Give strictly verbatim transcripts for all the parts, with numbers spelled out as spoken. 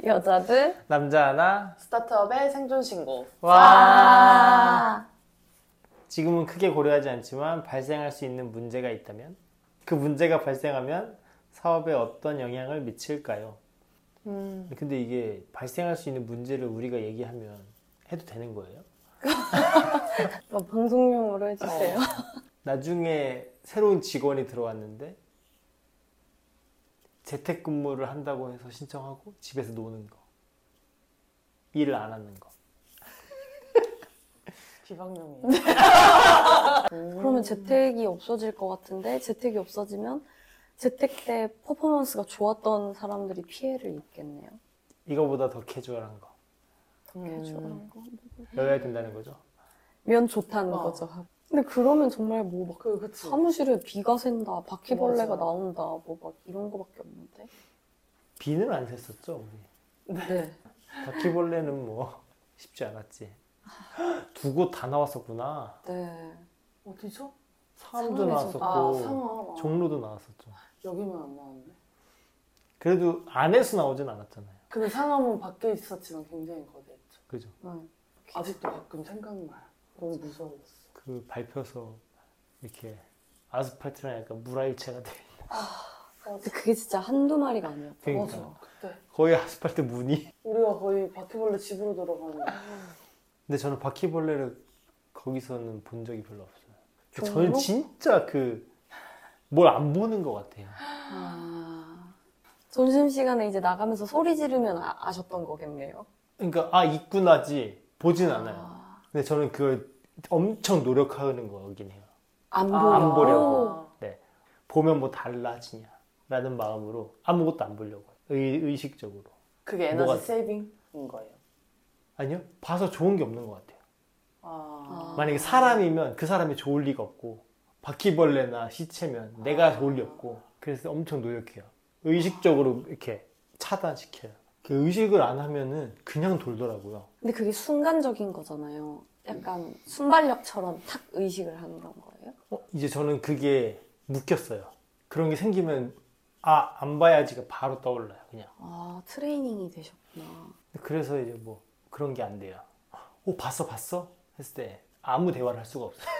여자들 남자 하나 스타트업의 생존 신고. 와. 와. 지금은 크게 고려하지 않지만 발생할 수 있는 문제가 있다면 그 문제가 발생하면 사업에 어떤 영향을 미칠까요? 음. 근데 이게 발생할 수 있는 문제를 우리가 얘기하면 해도 되는 거예요? 어, 방송용으로 해주세요. 어. 나중에 새로운 직원이 들어왔는데 재택근무를 한다고 해서 신청하고 집에서 노는 거, 일을 안 하는 거. 비방용이에요. 그러면 재택이 없어질 것 같은데 재택이 없어지면 재택 때 퍼포먼스가 좋았던 사람들이 피해를 입겠네요. 이거보다 더 캐주얼한 거 음. 캐주얼한 거. 여야 된다는 거죠. 면 좋다는 어. 거죠. 근데 그러면 정말 뭐 막 그, 그치. 사무실에 비가 샌다, 바퀴벌레가 맞아. 나온다, 뭐 막 이런 거밖에 없는데. 비는 안 샜었죠 우리. 네. 바퀴벌레는 뭐 쉽지 않았지. 두 곳 다 나왔었구나. 네. 어디죠? 상암도 상암에서. 나왔었고 아, 상암. 종로도 나왔었죠. 여기만 안 나왔네. 그래도 안에서 나오진 않았잖아요. 근데 상암은 밖에 있었지만 굉장히 거대했죠. 그죠? 네. 아직도 가끔 생각나요. 너무 무서웠어. 그 밟혀서 이렇게 아스팔트랑 약간 물알체가 돼. 근데 그게 진짜 한두 마리가 아니었죠. 그러니까. 맞아. 그때 거의 아스팔트 무늬. 우리가 거의 바퀴벌레 집으로 들어가는. 근데 저는 바퀴벌레를 거기서는 본 적이 별로 없어요. 종로? 저는 진짜 그 뭘 안 보는 것 같아요. 아. 점심시간에 이제 나가면서 소리 지르면 아, 아셨던 거겠네요. 그러니까 아 있구나지 보진 않아요. 아. 근데 저는 그걸 엄청 노력하는 거긴 해요. 안 아, 보여. 안 보려고. 네. 보면 뭐 달라지냐 라는 마음으로 아무것도 안 보려고. 의, 의식적으로. 그게 에너지 뭐가- 세이빙인 거예요. 아니요. 봐서 좋은 게 없는 것 같아요. 아. 만약에 사람이면 그 사람이 좋을 리가 없고 바퀴벌레나 시체면 내가 좋을 리 없고 그래서 엄청 노력해요. 의식적으로 이렇게 차단시켜요. 그 의식을 안 하면은 그냥 돌더라고요. 근데 그게 순간적인 거잖아요. 약간 순발력처럼 탁 의식을 하는 거예요? 어, 이제 저는 그게 묶였어요. 그런 게 생기면 아, 안 봐야지가 바로 떠올라요. 그냥. 아, 트레이닝이 되셨구나. 그래서 이제 뭐 그런 게 안 돼요. 오, 봤어, 봤어? 했을 때 아무 대화를 할 수가 없어요.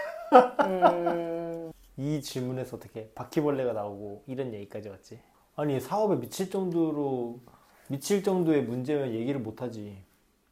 음. 이 질문에서 어떻게 바퀴벌레가 나오고 이런 얘기까지 왔지? 아니 사업에 미칠 정도로 미칠 정도의 문제면 얘기를 못하지.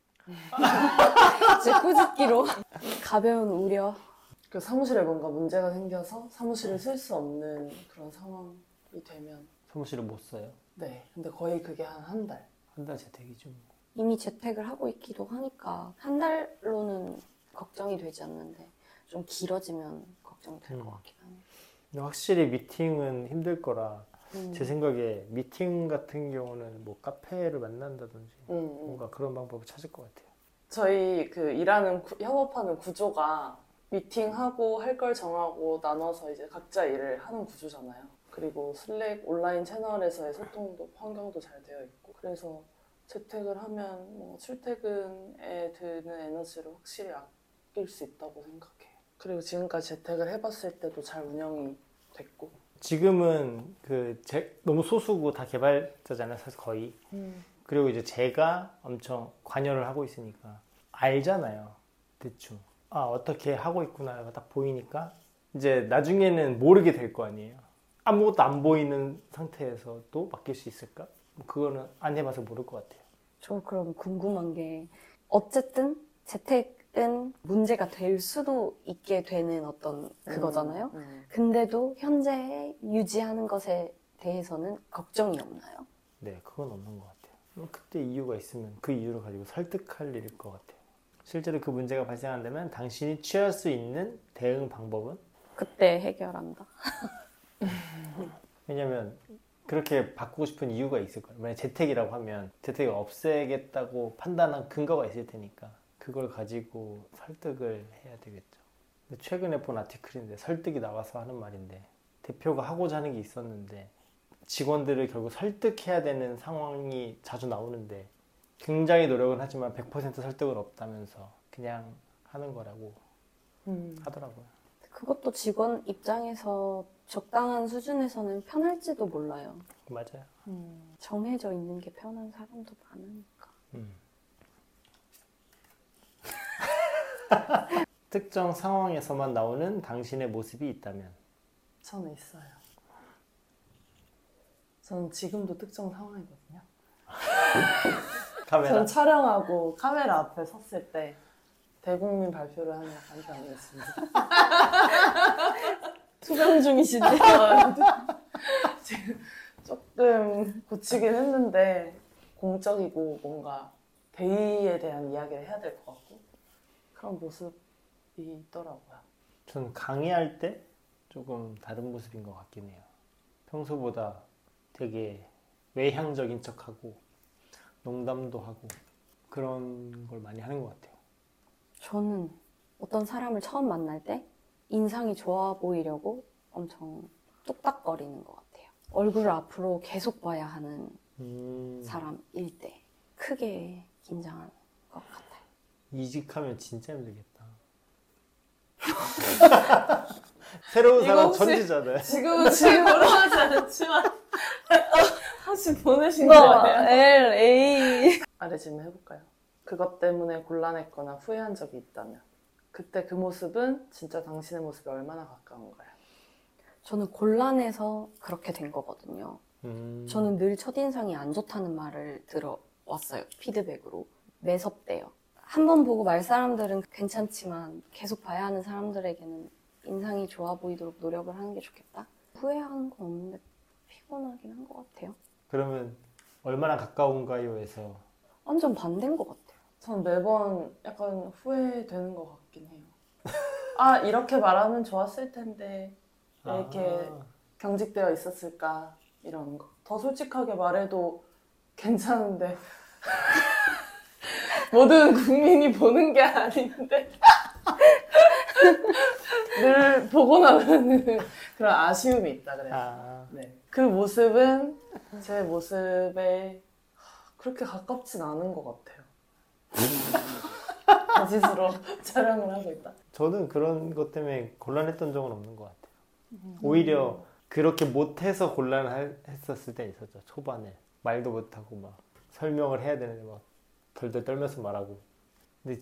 이제 꾸짖기로 가벼운 우려. 그 사무실에 뭔가 문제가 생겨서 사무실을 쓸 수 없는 그런 상황이 되면 사무실을 못 써요. 네. 근데 거의 그게 한 한 달. 한 달 재택이죠. 뭐. 이미 재택을 하고 있기도 하니까 한 달로는 걱정이 되지 않는데 좀 길어지면 걱정이 될 것 음. 같긴 하네요. 근데 확실히 미팅은 힘들 거라 음. 제 생각에 미팅 같은 경우는 뭐 카페를 만난다든지 음, 음. 뭔가 그런 방법을 찾을 것 같아요. 저희 그 일하는 구, 협업하는 구조가 미팅하고 할 걸 정하고 나눠서 이제 각자 일을 하는 구조잖아요. 그리고 슬랙 온라인 채널에서의 소통도 환경도 잘 되어 있고 그래서 재택을 하면 뭔가 출퇴근에 드는 에너지를 확실히 아낄 수 있다고 생각해요. 그리고 지금까지 재택을 해봤을 때도 잘 운영이 됐고 지금은 그 제, 너무 소수고 다 개발자잖아요. 사실 거의. 음. 그리고 이제 제가 엄청 관여를 하고 있으니까 알잖아요. 대충. 아, 어떻게 하고 있구나가 딱 보이니까 이제 나중에는 모르게 될 거 아니에요. 아무것도 안 보이는 상태에서 또 맡길 수 있을까? 뭐 그거는 안 해봐서 모를 것 같아요. 저 그럼 궁금한 게 어쨌든 재택은 문제가 될 수도 있게 되는 어떤 그거잖아요. 음, 음. 근데도 현재 유지하는 것에 대해서는 걱정이 없나요? 네, 그건 없는 것 같아요. 뭐 그때 이유가 있으면 그 이유를 가지고 설득할 일일 것 같아요. 실제로 그 문제가 발생한다면 당신이 취할 수 있는 대응 방법은? 그때 해결한다. 왜냐면 그렇게 바꾸고 싶은 이유가 있을 거예요. 만약 재택이라고 하면 재택을 없애겠다고 판단한 근거가 있을 테니까 그걸 가지고 설득을 해야 되겠죠. 근데 최근에 본 아티클인데 설득이 나와서 하는 말인데 대표가 하고자 하는 게 있었는데 직원들을 결국 설득해야 되는 상황이 자주 나오는데 굉장히 노력은 하지만 백 퍼센트 설득은 없다면서 그냥 하는 거라고 음. 하더라고요. 그것도 직원 입장에서 적당한 수준에서는 편할지도 몰라요. 맞아요. 음. 정해져 있는 게 편한 사람도 많으니까. 음. 특정 상황에서만 나오는 당신의 모습이 있다면? 저는 있어요. 저는 지금도 특정 상황이거든요. 카메라? 저는 촬영하고 카메라 앞에 섰을 때 대국민 발표를 하는 간단이었습니다. 투병 중이시죠? 지금 조금 고치긴 했는데 공적이고 뭔가 대의에 대한 이야기를 해야 될 것 같고 그런 모습이 있더라고요. 전 강의할 때 조금 다른 모습인 것 같긴 해요. 평소보다 되게 외향적인 척하고 농담도 하고 그런 걸 많이 하는 것 같아요. 저는 어떤 사람을 처음 만날 때 인상이 좋아 보이려고 엄청 뚝딱거리는 것 같아요. 얼굴을 앞으로 계속 봐야 하는 음, 사람일 때 크게 긴장하는 것 같아요. 이직하면 진짜 힘들겠다. 새로운 이거 사람 혹시- 천지잖아요. 지금은 지금으로 하지 않지만 사실 보내신 뭐, 거 아니에요? L, A. 아래 질문 해볼까요? 그것 때문에 곤란했거나 후회한 적이 있다면 그때 그 모습은 진짜 당신의 모습에 얼마나 가까운가요? 저는 곤란해서 그렇게 된 거거든요. 음, 저는 늘 첫인상이 안 좋다는 말을 들어왔어요. 피드백으로. 매섭대요. 한 번 보고 말 사람들은 괜찮지만 계속 봐야 하는 사람들에게는 인상이 좋아 보이도록 노력을 하는 게 좋겠다. 후회하는 건 없는데 피곤하긴 한 것 같아요. 그러면 얼마나 가까운가요에서 완전 반대인 것 같아요. 전 매번 약간 후회되는 것 같긴 해요. 아 이렇게 말하면 좋았을 텐데 왜 이렇게 아, 경직되어 있었을까 이런 거. 더 솔직하게 말해도 괜찮은데 모든 국민이 보는 게 아닌데 늘 보고 나면 그런 아쉬움이 있다 그래요. 아, 네. 그 모습은 제 모습에 그렇게 가깝진 않은 것 같아요. 거짓으로 촬영을 하고 있다. 저는 그런 것 때문에 곤란했던 적은 없는 것 같아요. 오히려 그렇게 못해서 곤란했었을 때 있었죠. 초반에 말도 못하고 막 설명을 해야 되는데 막 덜덜 떨면서 말하고. 근데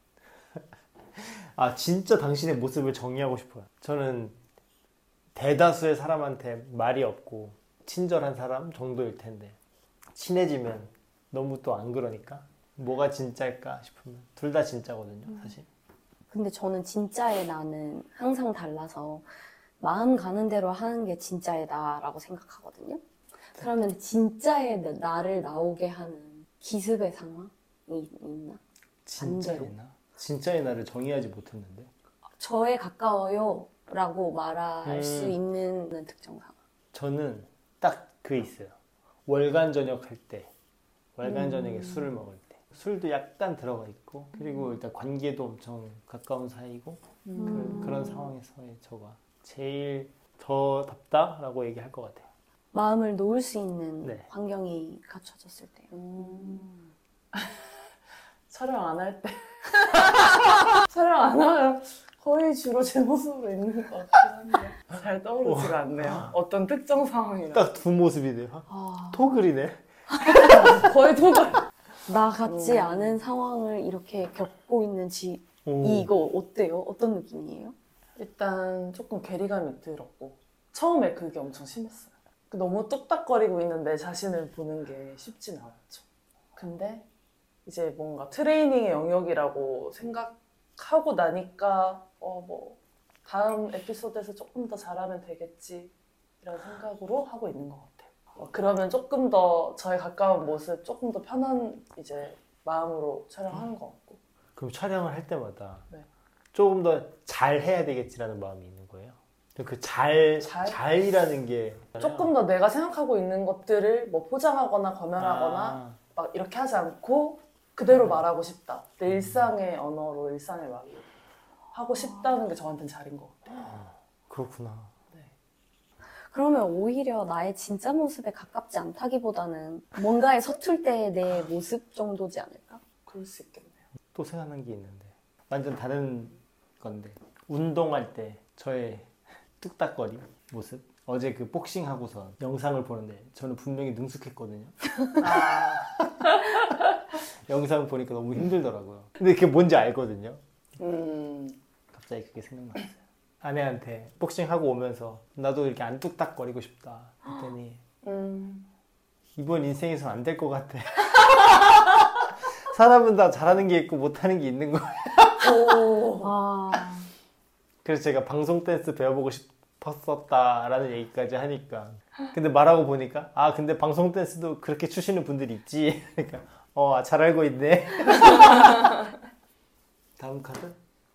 아 진짜 당신의 모습을 정의하고 싶어요. 저는 대다수의 사람한테 말이 없고 친절한 사람 정도일 텐데 친해지면 너무 또 안 그러니까 뭐가 진짜일까 싶으면 둘 다 진짜거든요, 사실. 근데 저는 진짜의 나는 항상 달라서 마음 가는 대로 하는 게 진짜의 나라고 생각하거든요. 그러면 진짜의 나- 나를 나오게 하는 기습의 상황이 있나? 진짜의 반대로. 나? 진짜의 나를 정의하지 못했는데. 저에 가까워요 라고 말할 음. 수 있는 특정 상황. 저는 딱 그 있어요. 월간 저녁 할 때, 월간 음. 저녁에 술을 먹을 때, 술도 약간 들어가 있고, 그리고 일단 관계도 엄청 가까운 사이고, 음. 그, 그런 상황에서의 저가 제일 더 답다라고 얘기할 것 같아요. 마음을 놓을 수 있는 네. 환경이 갖춰졌을 때요. 음. 촬영 안 할 때 촬영 안 하면 거의 주로 제 모습으로 있는 것 같긴 한데 잘 떠오르지가 않네요. 어떤 특정 상황이라 딱 두 모습이네요. 아, 토글이네. 거의 도가 나 같지 음. 않은 상황을 이렇게 겪고 있는지 오. 이거 어때요? 어떤 느낌이에요? 일단 조금 괴리감이 들었고 처음에 그게 엄청 심했어요. 너무 뚝딱거리고 있는 내 자신을 보는 게 쉽진 않았죠. 근데 이제 뭔가 트레이닝의 영역이라고 생각하고 나니까 어 뭐 다음 에피소드에서 조금 더 잘하면 되겠지 이런 생각으로 하고 있는 것 같아요. 어, 그러면 조금 더 저에 가까운 모습, 조금 더 편한 이제 마음으로 촬영하는 것 같고. 그럼 촬영을 할 때마다 네. 조금 더 잘해야 되겠지라는 마음이 있는 거예요. 그 잘, 잘? 잘이라는 게 조금 더 내가 생각하고 있는 것들을 뭐 포장하거나 검열하거나 아, 막 이렇게 하지 않고 그대로 말하고 싶다. 내 일상의 언어로 일상의 말로 하고 싶다는 게 저한테는 잘인 것 같아요. 그렇구나. 네. 그러면 오히려 나의 진짜 모습에 가깝지 않다기보다는 뭔가에 서툴 때의 내 모습 정도지 않을까? 그럴 수 있겠네요. 또 생각난 게 있는데 완전 다른 건데 운동할 때 저의 뚝딱거림 모습. 어제 그 복싱 하고서 영상을 보는데 저는 분명히 능숙했거든요. 아, 영상 보니까 너무 힘들더라고요. 근데 그게 뭔지 알거든요. 음, 갑자기 그게 생각났어요. 아내한테 복싱하고 오면서 나도 이렇게 안 뚝딱거리고 싶다 했더니 음. 이번 인생에선 안 될 것 같아. 사람은 다 잘하는 게 있고 못하는 게 있는 거야. 오. 아, 그래서 제가 방송 댄스 배워보고 싶었었다라는 얘기까지 하니까 근데 말하고 보니까 아 근데 방송 댄스도 그렇게 추시는 분들이 있지. 그러니까 어 잘 알고 있네. 다음 카드.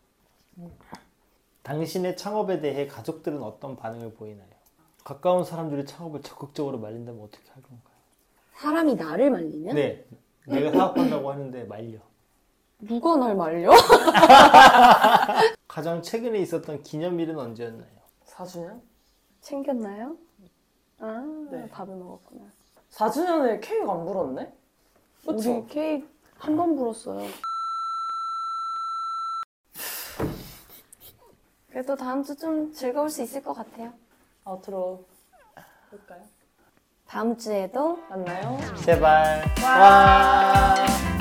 당신의 창업에 대해 가족들은 어떤 반응을 보이나요? 가까운 사람들이 창업을 적극적으로 말린다면 어떻게 할 건가요? 사람이 나를 말리면? 네, 내가 사업한다고 하는데 말려. 누가 날 말려? 가장 최근에 있었던 기념일은 언제였나요? 사 주년? 챙겼나요? 아, 네. 밥을 먹었구나. 사 주년에 케이크 안 불었네? 그쵸? 우리 케이크 한 번 불었어요. 그래도 다음 주 좀 즐거울 수 있을 것 같아요. 아우트로 볼까요? 다음 주에도 만나요? 제발. 와. 와.